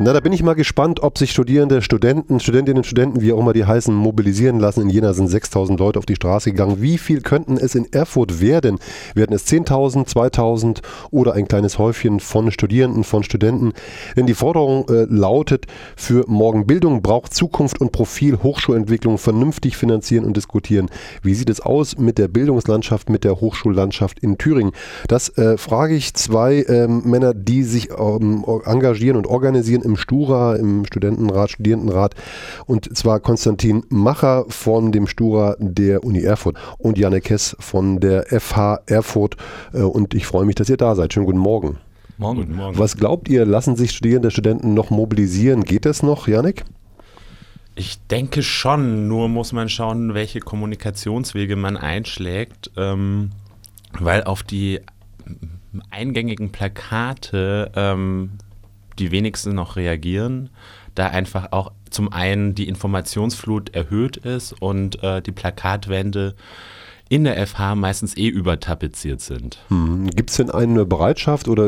Na, da bin ich mal gespannt, ob sich Studierende, Studentinnen und Studenten, wie auch immer die heißen, mobilisieren lassen. In Jena sind 6.000 Leute auf die Straße gegangen. Wie viel könnten es in Erfurt werden? Werden es 10.000, 2.000 oder ein kleines Häufchen von Studierenden, von Studenten? Denn die Forderung lautet, für morgen Bildung braucht Zukunft und Profil, Hochschulentwicklung vernünftig finanzieren und diskutieren. Wie sieht es aus mit der Bildungslandschaft, mit der Hochschullandschaft in Thüringen? Das frage ich zwei Männer, die sich engagieren und organisieren im Stura, im Studierendenrat, und zwar Konstantin Macher von dem Stura der Uni Erfurt und Janek Hess von der FH Erfurt, und ich freue mich, dass ihr da seid. Schönen guten Morgen. Guten Morgen. Was glaubt ihr, lassen sich Studierende, Studenten noch mobilisieren? Geht das noch, Janek? Ich denke schon, nur muss man schauen, welche Kommunikationswege man einschlägt, weil auf die eingängigen Plakate die wenigsten noch reagieren, da einfach auch zum einen die Informationsflut erhöht ist und die Plakatwände in der FH meistens übertapeziert sind. Gibt es denn eine Bereitschaft oder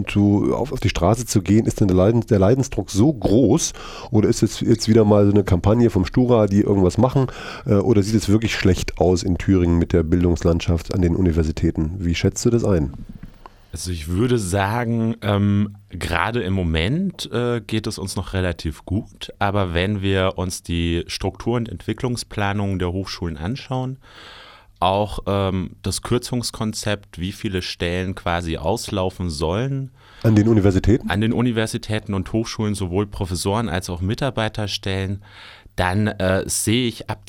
auf die Straße zu gehen? Ist denn der Leidensdruck so groß, oder ist es jetzt wieder mal so eine Kampagne vom Stura, die irgendwas machen, oder sieht es wirklich schlecht aus in Thüringen mit der Bildungslandschaft an den Universitäten? Wie schätzt du das ein? Also ich würde sagen, gerade im Moment geht es uns noch relativ gut, aber wenn wir uns die Struktur- und Entwicklungsplanungen der Hochschulen anschauen, auch das Kürzungskonzept, wie viele Stellen quasi auslaufen sollen. An den Universitäten? An den Universitäten und Hochschulen, sowohl Professoren als auch Mitarbeiterstellen, dann sehe ich ab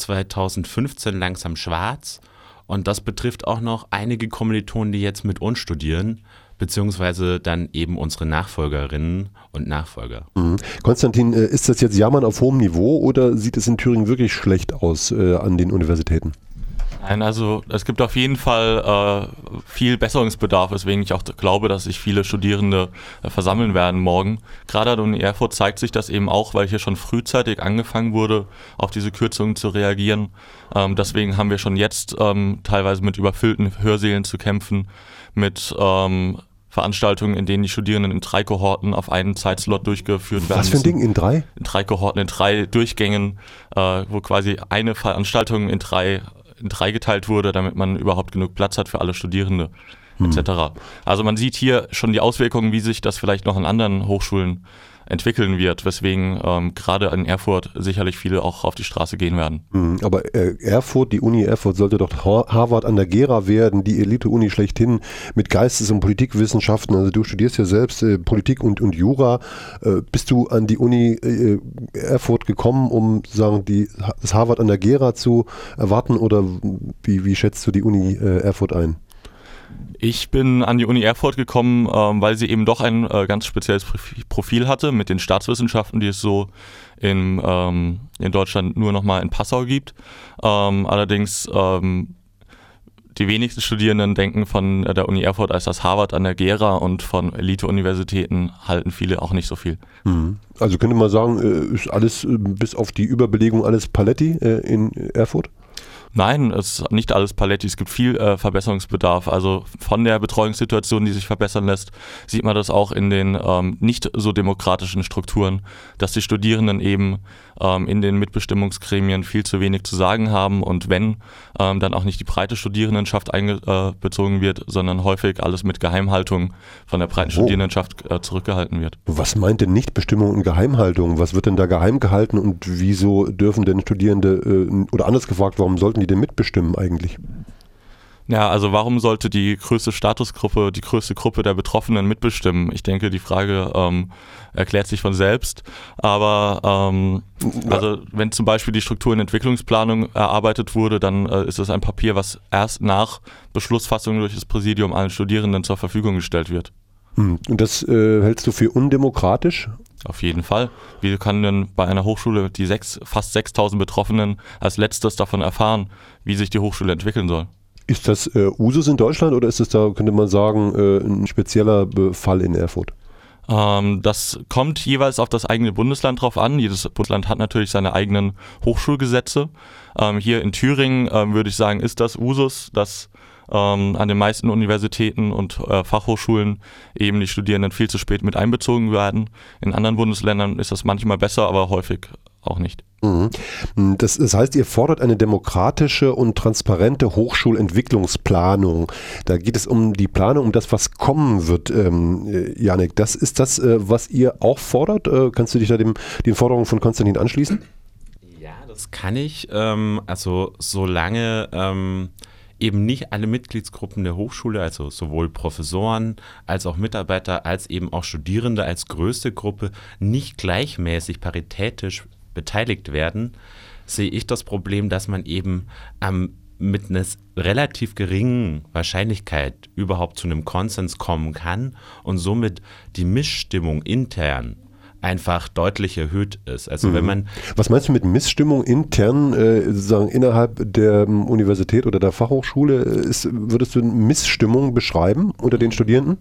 2015 langsam schwarz. Und das betrifft auch noch einige Kommilitonen, die jetzt mit uns studieren, beziehungsweise dann eben unsere Nachfolgerinnen und Nachfolger. Konstantin, ist das jetzt Jammern auf hohem Niveau oder sieht es in Thüringen wirklich schlecht aus an den Universitäten? Nein, also es gibt auf jeden Fall viel Besserungsbedarf, weswegen ich auch glaube, dass sich viele Studierende versammeln werden morgen. Gerade an der Uni Erfurt zeigt sich das eben auch, weil hier schon frühzeitig angefangen wurde, auf diese Kürzungen zu reagieren. Deswegen haben wir schon jetzt teilweise mit überfüllten Hörsälen zu kämpfen, mit Veranstaltungen, in denen die Studierenden in 3 Kohorten auf einen Zeitslot durchgeführt werden. Was für ein Ding, in 3? In 3 Kohorten, in 3 Durchgängen, wo quasi eine Veranstaltung in drei geteilt wurde, damit man überhaupt genug Platz hat für alle Studierende etc. Also man sieht hier schon die Auswirkungen, wie sich das vielleicht noch an anderen Hochschulen entwickeln wird, weswegen gerade in Erfurt sicherlich viele auch auf die Straße gehen werden. Aber Erfurt, die Uni Erfurt sollte doch Harvard an der Gera werden, die Elite-Uni schlechthin mit Geistes- und Politikwissenschaften. Also du studierst ja selbst Politik und Jura. Bist du an die Uni Erfurt gekommen, um sagen, das Harvard an der Gera zu erwarten, oder wie schätzt du die Uni Erfurt ein? Ich bin an die Uni Erfurt gekommen, weil sie eben doch ein ganz spezielles Profil hatte mit den Staatswissenschaften, die es so in Deutschland nur nochmal in Passau gibt. Allerdings die wenigsten Studierenden denken von der Uni Erfurt als das Harvard an der Gera, und von Elite-Universitäten halten viele auch nicht so viel. Also könnte man sagen, ist alles bis auf die Überbelegung alles Paletti in Erfurt? Nein, es ist nicht alles Paletti, es gibt viel Verbesserungsbedarf. Also von der Betreuungssituation, die sich verbessern lässt, sieht man das auch in den nicht so demokratischen Strukturen, dass die Studierenden eben in den Mitbestimmungsgremien viel zu wenig zu sagen haben, und wenn dann auch nicht die breite Studierendenschaft einbezogen wird, sondern häufig alles mit Geheimhaltung von der breiten Studierendenschaft zurückgehalten wird. Was meint denn Nichtbestimmung und Geheimhaltung? Was wird denn da geheim gehalten, und wieso dürfen denn Studierende, oder anders gefragt, warum sollten die denn mitbestimmen eigentlich? Ja, also warum sollte die größte Statusgruppe, die größte Gruppe der Betroffenen mitbestimmen? Ich denke, die Frage erklärt sich von selbst. Aber also wenn zum Beispiel die Struktur- und Entwicklungsplanung erarbeitet wurde, dann ist es ein Papier, was erst nach Beschlussfassung durch das Präsidium allen Studierenden zur Verfügung gestellt wird. Und das hältst du für undemokratisch? Auf jeden Fall. Wie kann denn bei einer Hochschule die fast 6.000 Betroffenen als letztes davon erfahren, wie sich die Hochschule entwickeln soll? Ist das Usus in Deutschland, oder ist es da, könnte man sagen, ein spezieller Fall in Erfurt? Das kommt jeweils auf das eigene Bundesland drauf an. Jedes Bundesland hat natürlich seine eigenen Hochschulgesetze. Hier in Thüringen würde ich sagen, ist das Usus, dass an den meisten Universitäten und Fachhochschulen eben die Studierenden viel zu spät mit einbezogen werden. In anderen Bundesländern ist das manchmal besser, aber häufig auch nicht. Das heißt, ihr fordert eine demokratische und transparente Hochschulentwicklungsplanung. Da geht es um die Planung, um das, was kommen wird. Jannik, das ist das, was ihr auch fordert? Kannst du dich da den Forderungen von Konstantin anschließen? Ja, das kann ich. Also solange eben nicht alle Mitgliedsgruppen der Hochschule, also sowohl Professoren als auch Mitarbeiter, als eben auch Studierende als größte Gruppe nicht gleichmäßig paritätisch beteiligt werden, sehe ich das Problem, dass man eben mit einer relativ geringen Wahrscheinlichkeit überhaupt zu einem Konsens kommen kann und somit die Missstimmung intern einfach deutlich erhöht ist. Also wenn man Was meinst du mit Missstimmung intern, sozusagen innerhalb der Universität oder der Fachhochschule? Würdest du Missstimmung beschreiben unter den Studierenden?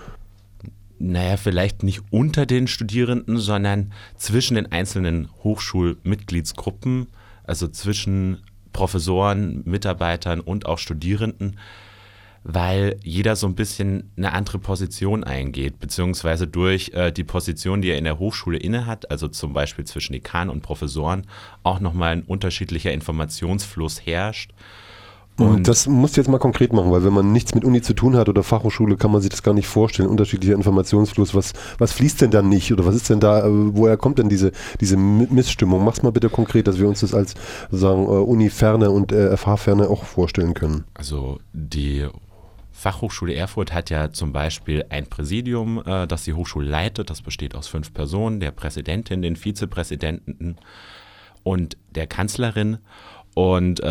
Naja, vielleicht nicht unter den Studierenden, sondern zwischen den einzelnen Hochschulmitgliedsgruppen, also zwischen Professoren, Mitarbeitern und auch Studierenden, weil jeder so ein bisschen eine andere Position eingeht, beziehungsweise durch die Position, die er in der Hochschule innehat, also zum Beispiel zwischen Dekan und Professoren, auch nochmal ein unterschiedlicher Informationsfluss herrscht. Und das musst du jetzt mal konkret machen, weil wenn man nichts mit Uni zu tun hat oder Fachhochschule, kann man sich das gar nicht vorstellen. Unterschiedlicher Informationsfluss, was fließt denn dann nicht oder was ist denn da, woher kommt denn diese Missstimmung? Mach's mal bitte konkret, dass wir uns das als sozusagen Uni-Ferne und FH-Ferne auch vorstellen können. Also die Fachhochschule Erfurt hat ja zum Beispiel ein Präsidium, das die Hochschule leitet. Das besteht aus 5 Personen, der Präsidentin, den Vizepräsidenten und der Kanzlerin. Und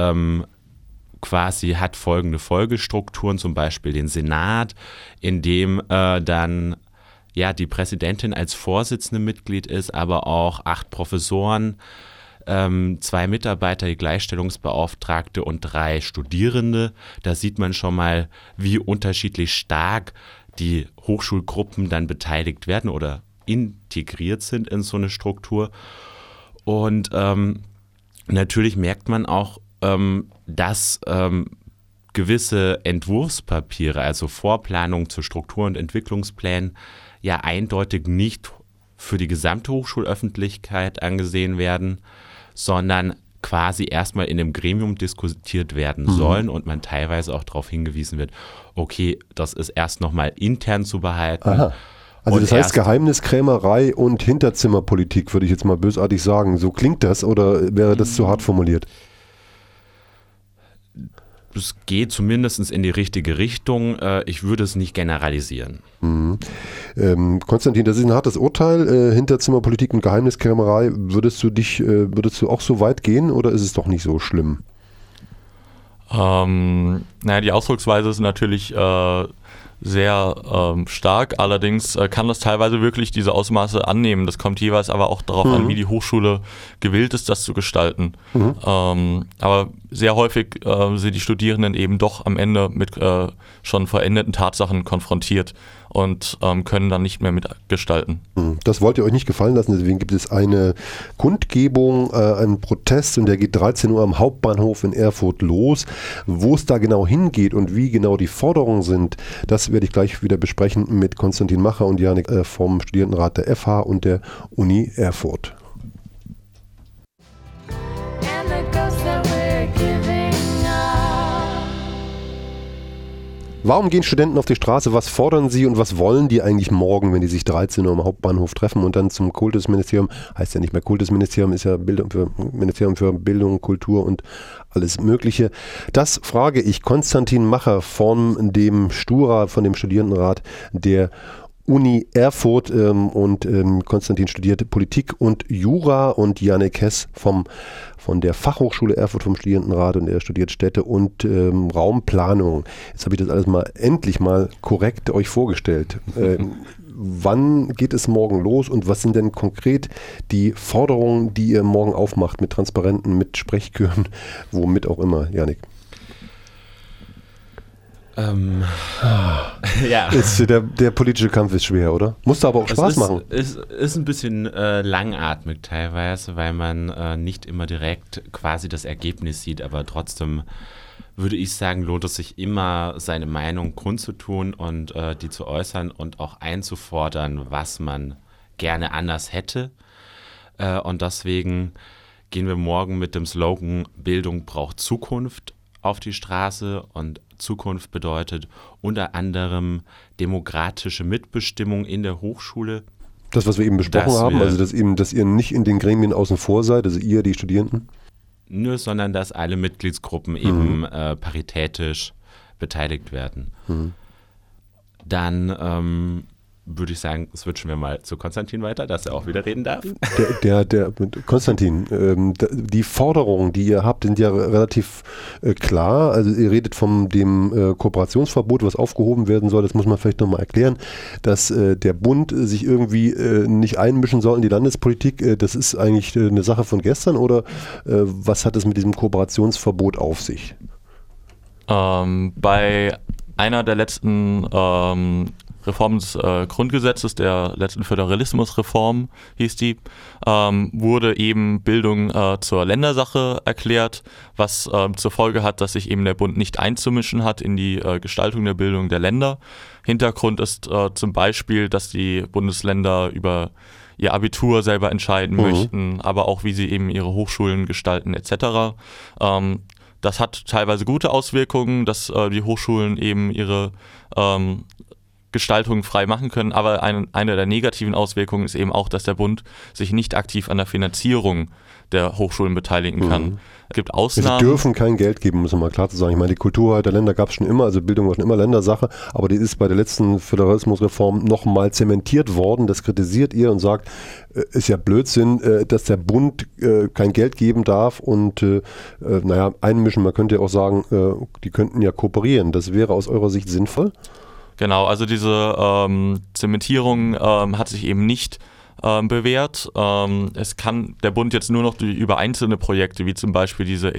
quasi hat folgende Folgestrukturen, zum Beispiel den Senat, in dem dann die Präsidentin als Vorsitzende Mitglied ist, aber auch 8 Professoren, 2 Mitarbeiter, die Gleichstellungsbeauftragte und 3 Studierende. Da sieht man schon mal, wie unterschiedlich stark die Hochschulgruppen dann beteiligt werden oder integriert sind in so eine Struktur. Und natürlich merkt man auch, dass gewisse Entwurfspapiere, also Vorplanungen zu Struktur- und Entwicklungsplänen, ja eindeutig nicht für die gesamte Hochschulöffentlichkeit angesehen werden, sondern quasi erstmal in einem Gremium diskutiert werden sollen und man teilweise auch darauf hingewiesen wird, okay, das ist erst nochmal intern zu behalten. Aha. Also das heißt Geheimniskrämerei und Hinterzimmerpolitik, würde ich jetzt mal bösartig sagen. So klingt das oder wäre das zu hart formuliert? Es geht zumindest in die richtige Richtung. Ich würde es nicht generalisieren. Konstantin, das ist ein hartes Urteil. Hinterzimmerpolitik und Geheimniskrämerei. Würdest du auch so weit gehen oder ist es doch nicht so schlimm? Die Ausdrucksweise ist natürlich sehr stark, allerdings kann das teilweise wirklich diese Ausmaße annehmen. Das kommt jeweils aber auch darauf an, wie die Hochschule gewillt ist, das zu gestalten. Aber sehr häufig sind die Studierenden eben doch am Ende mit schon veränderten Tatsachen konfrontiert und können dann nicht mehr mitgestalten. Das wollt ihr euch nicht gefallen lassen, deswegen gibt es eine Kundgebung, einen Protest und der geht 13 Uhr am Hauptbahnhof in Erfurt los. Wo es da genau hingeht und wie genau die Forderungen sind, das werde ich gleich wieder besprechen mit Konstantin Macher und Jannik vom Studierendenrat der FH und der Uni Erfurt. Warum gehen Studenten auf die Straße? Was fordern sie und was wollen die eigentlich morgen, wenn die sich 13 Uhr am Hauptbahnhof treffen und dann zum Kultusministerium, heißt ja nicht mehr Kultusministerium, ist ja Ministerium für Bildung, Kultur und alles Mögliche. Das frage ich Konstantin Macher von dem STURA, von dem Studierendenrat der Uni Erfurt und Konstantin studierte Politik und Jura und Jannik Hess von der Fachhochschule Erfurt vom Studierendenrat und er studiert Städte und Raumplanung. Jetzt habe ich das alles endlich mal korrekt euch vorgestellt. Wann geht es morgen los und was sind denn konkret die Forderungen, die ihr morgen aufmacht mit Transparenten, mit Sprechchören, womit auch immer, Jannik? Ja. Der politische Kampf ist schwer, oder? Musste aber auch Spaß machen. Es ist ein bisschen langatmig teilweise, weil man nicht immer direkt quasi das Ergebnis sieht, aber trotzdem würde ich sagen, lohnt es sich immer, seine Meinung kundzutun und die zu äußern und auch einzufordern, was man gerne anders hätte. Und deswegen gehen wir morgen mit dem Slogan Bildung braucht Zukunft auf die Straße. Und Zukunft bedeutet unter anderem demokratische Mitbestimmung in der Hochschule. Das, was wir eben besprochen haben, also dass ihr nicht in den Gremien außen vor seid, also ihr, die Studierenden? Nö, sondern dass alle Mitgliedsgruppen eben paritätisch beteiligt werden. Dann würde ich sagen, switchen wir mal zu Konstantin weiter, dass er auch wieder reden darf. Konstantin, die Forderungen, die ihr habt, sind ja relativ klar. Also ihr redet von dem Kooperationsverbot, was aufgehoben werden soll. Das muss man vielleicht nochmal erklären, dass der Bund sich irgendwie nicht einmischen soll in die Landespolitik. Das ist eigentlich eine Sache von gestern, oder was hat es mit diesem Kooperationsverbot auf sich? Bei einer der letzten Reform des Grundgesetzes, der letzten Föderalismusreform hieß die, wurde eben Bildung zur Ländersache erklärt, was zur Folge hat, dass sich eben der Bund nicht einzumischen hat in die Gestaltung der Bildung der Länder. Hintergrund ist zum Beispiel, dass die Bundesländer über ihr Abitur selber entscheiden möchten, aber auch wie sie eben ihre Hochschulen gestalten etc. Das hat teilweise gute Auswirkungen, dass die Hochschulen eben ihre Gestaltungen frei machen können, aber eine der negativen Auswirkungen ist eben auch, dass der Bund sich nicht aktiv an der Finanzierung der Hochschulen beteiligen kann. Es gibt Ausnahmen. Sie dürfen kein Geld geben, muss man mal klar zu sagen. Ich meine, die Kultur der Länder gab es schon immer, also Bildung war schon immer Ländersache, aber die ist bei der letzten Föderalismusreform nochmal zementiert worden. Das kritisiert ihr und sagt, ist ja Blödsinn, dass der Bund kein Geld geben darf und einmischen. Man könnte ja auch sagen, die könnten ja kooperieren. Das wäre aus eurer Sicht sinnvoll? Genau, also diese Zementierung hat sich eben nicht bewährt. Es kann der Bund jetzt nur noch über einzelne Projekte, wie zum Beispiel diese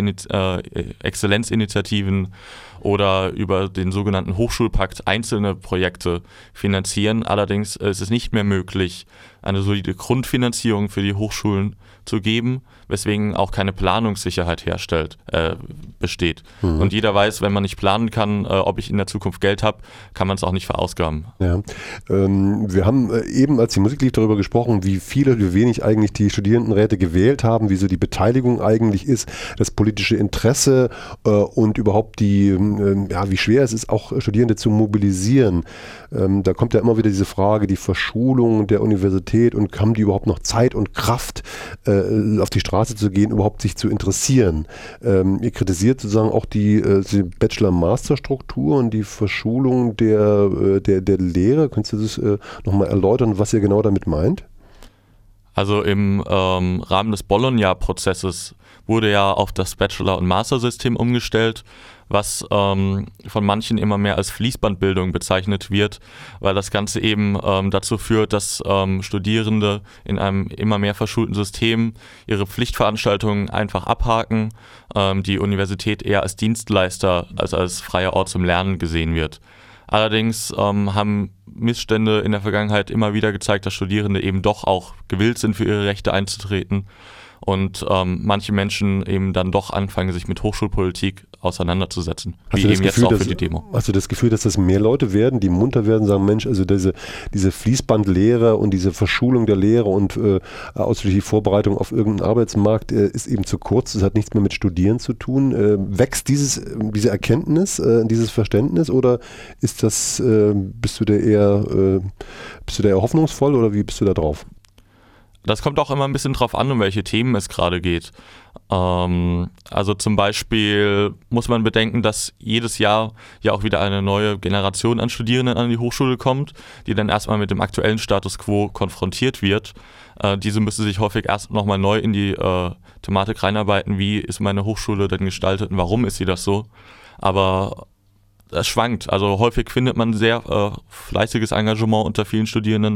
Elite-Exzellenzinitiativen oder über den sogenannten Hochschulpakt einzelne Projekte finanzieren. Allerdings ist es nicht mehr möglich, eine solide Grundfinanzierung für die Hochschulen zu geben, weswegen auch keine Planungssicherheit besteht. Und jeder weiß, wenn man nicht planen kann, ob ich in der Zukunft Geld habe, kann man es auch nicht verausgaben. Ja. Wir haben eben, als die Musik lief, darüber gesprochen, wie wenig eigentlich die Studierendenräte gewählt haben, wie so die Beteiligung eigentlich ist, das politische Interesse und überhaupt wie schwer es ist, auch Studierende zu mobilisieren. Da kommt ja immer wieder diese Frage, die Verschulung der Universität, und haben die überhaupt noch Zeit und Kraft, auf die Straße zu gehen, überhaupt sich zu interessieren. Ihr kritisiert sozusagen auch die Bachelor-Master-Struktur und die Verschulung der Lehre. Könntest du das nochmal erläutern, was ihr genau damit meint? Also im Rahmen des Bologna-Prozesses wurde ja auf das Bachelor- und Master-System umgestellt, was von manchen immer mehr als Fließbandbildung bezeichnet wird, weil das Ganze eben dazu führt, dass Studierende in einem immer mehr verschulten System ihre Pflichtveranstaltungen einfach abhaken, die Universität eher als Dienstleister als freier Ort zum Lernen gesehen wird. Allerdings haben Missstände in der Vergangenheit immer wieder gezeigt, dass Studierende eben doch auch gewillt sind, für ihre Rechte einzutreten. Und manche Menschen eben dann doch anfangen, sich mit Hochschulpolitik auseinanderzusetzen. Wie eben jetzt auch für die Demo. Hast du das Gefühl, dass das mehr Leute werden, die munter werden, sagen, Mensch, also diese Fließbandlehre und diese Verschulung der Lehre und ausschließlich die Vorbereitung auf irgendeinen Arbeitsmarkt ist eben zu kurz, das hat nichts mehr mit Studieren zu tun. Wächst diese Erkenntnis, dieses Verständnis, oder ist das, bist du da eher hoffnungsvoll, oder wie bist du da drauf? Das kommt auch immer ein bisschen drauf an, um welche Themen es gerade geht. Also zum Beispiel muss man bedenken, dass jedes Jahr ja auch wieder eine neue Generation an Studierenden an die Hochschule kommt, die dann erstmal mit dem aktuellen Status quo konfrontiert wird. Diese müssen sich häufig erst nochmal neu in die Thematik reinarbeiten, wie ist meine Hochschule denn gestaltet und warum ist sie das so. Aber es schwankt. Also häufig findet man sehr fleißiges Engagement unter vielen Studierenden.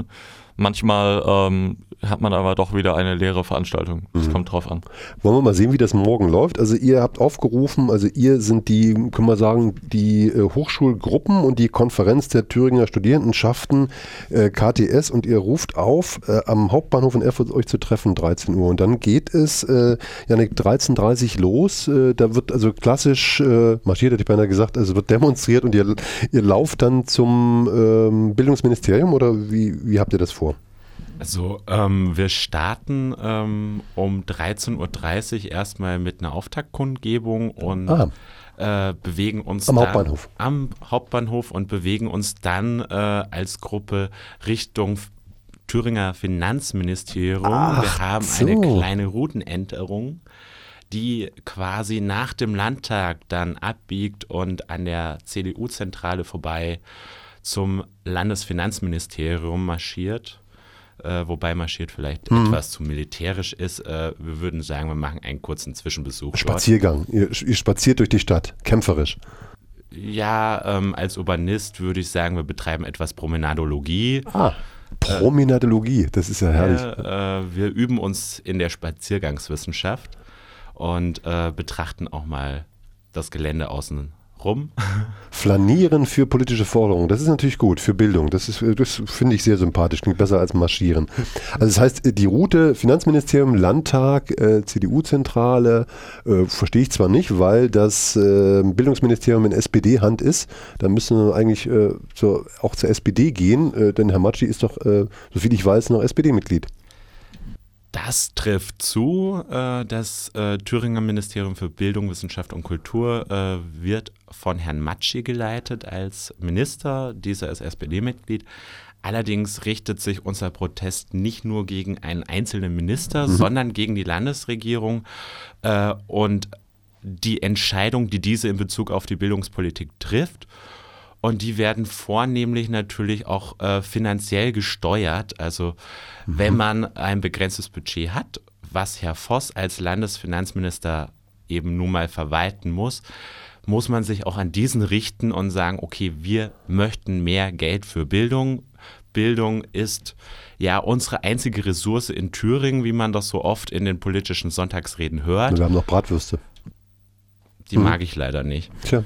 Manchmal hat man aber doch wieder eine leere Veranstaltung. Das kommt drauf an. Wollen wir mal sehen, wie das morgen läuft? Also ihr habt aufgerufen, also ihr sind die, können wir sagen, die Hochschulgruppen und die Konferenz der Thüringer Studierendenschaften KTS, und ihr ruft auf, am Hauptbahnhof in Erfurt euch zu treffen, 13 Uhr. Und dann geht es, Jannik, 13:30 Uhr los. Da wird also klassisch marschiert, hätte ich beinahe gesagt, also wird demonstriert, und ihr lauft dann zum Bildungsministerium, oder wie habt ihr das vor? Also wir starten um 13:30 Uhr erstmal mit einer Auftaktkundgebung und bewegen uns am Hauptbahnhof und bewegen uns dann als Gruppe Richtung Thüringer Finanzministerium. Wir haben eine kleine Routenänderung, die quasi nach dem Landtag dann abbiegt und an der CDU-Zentrale vorbei zum Landesfinanzministerium marschiert. Wobei marschiert vielleicht etwas zu militärisch ist. Wir würden sagen, wir machen einen kurzen Zwischenbesuch. Spaziergang. Ihr spaziert durch die Stadt, kämpferisch. Ja, als Urbanist würde ich sagen, wir betreiben etwas Promenadologie. Promenadologie, das ist ja herrlich. Wir üben uns in der Spaziergangswissenschaft und betrachten auch mal das Gelände außen rum. Flanieren für politische Forderungen, das ist natürlich gut, für Bildung. Das finde ich sehr sympathisch, klingt besser als marschieren. Also das heißt, die Route Finanzministerium, Landtag, CDU-Zentrale, verstehe ich zwar nicht, weil das Bildungsministerium in SPD-Hand ist. Da müssen wir eigentlich auch zur SPD gehen, denn Herr Matschi ist doch, soviel ich weiß, noch SPD-Mitglied. Das trifft zu. Das Thüringer Ministerium für Bildung, Wissenschaft und Kultur wird von Herrn Matschi geleitet als Minister. Dieser ist SPD-Mitglied. Allerdings richtet sich unser Protest nicht nur gegen einen einzelnen Minister, sondern gegen die Landesregierung und die Entscheidung, die diese in Bezug auf die Bildungspolitik trifft. Und die werden vornehmlich natürlich auch finanziell gesteuert. Also wenn man ein begrenztes Budget hat, was Herr Voss als Landesfinanzminister eben nun mal verwalten muss man sich auch an diesen richten und sagen, okay, wir möchten mehr Geld für Bildung. Bildung ist ja unsere einzige Ressource in Thüringen, wie man das so oft in den politischen Sonntagsreden hört. Wir haben noch Bratwürste. Die mag ich leider nicht. Tja.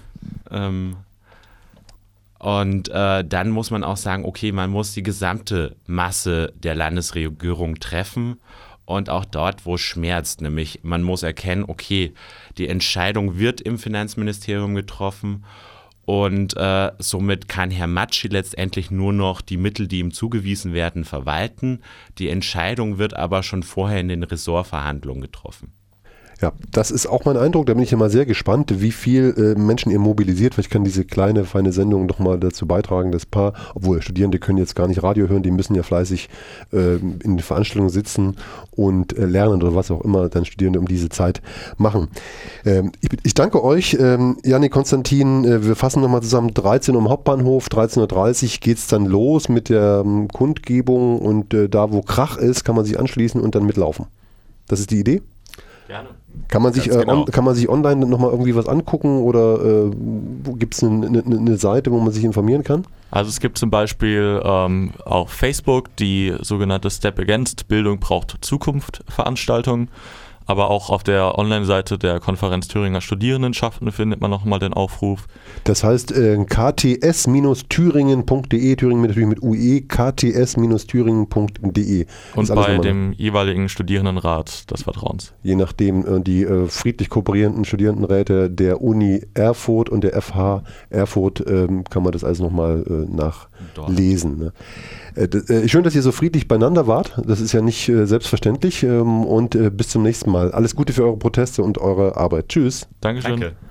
Und dann muss man auch sagen, okay, man muss die gesamte Masse der Landesregierung treffen und auch dort, wo es schmerzt, nämlich man muss erkennen, okay, die Entscheidung wird im Finanzministerium getroffen und somit kann Herr Matschi letztendlich nur noch die Mittel, die ihm zugewiesen werden, verwalten. Die Entscheidung wird aber schon vorher in den Ressortverhandlungen getroffen. Ja, das ist auch mein Eindruck. Da bin ich ja mal sehr gespannt, wie viel Menschen ihr mobilisiert. Vielleicht kann diese kleine, feine Sendung doch mal dazu beitragen, dass obwohl Studierende können jetzt gar nicht Radio hören, die müssen ja fleißig in den Veranstaltungen sitzen und lernen oder was auch immer dann Studierende um diese Zeit machen. Ich danke euch, Jannik, Konstantin. Wir fassen nochmal zusammen, 13 Uhr am Hauptbahnhof, 13:30 Uhr geht es dann los mit der Kundgebung, und da, wo Krach ist, kann man sich anschließen und dann mitlaufen. Das ist die Idee? Gerne. Kann man sich online nochmal irgendwie was angucken, oder gibt es eine Seite, wo man sich informieren kann? Also es gibt zum Beispiel auf Facebook die sogenannte Step Against Bildung braucht Zukunft Veranstaltung. Aber auch auf der Online-Seite der Konferenz Thüringer Studierendenschaften findet man nochmal den Aufruf. Das heißt kts-thüringen.de, Thüringen natürlich mit UE, kts-thüringen.de. Und bei dem jeweiligen Studierendenrat des Vertrauens. Je nachdem, die friedlich kooperierenden Studierendenräte der Uni Erfurt und der FH Erfurt, kann man das alles nochmal nachlesen. Ne? Schön, dass ihr so friedlich beieinander wart. Das ist ja nicht selbstverständlich. Und bis zum nächsten Mal. Alles Gute für eure Proteste und eure Arbeit. Tschüss. Dankeschön. Danke.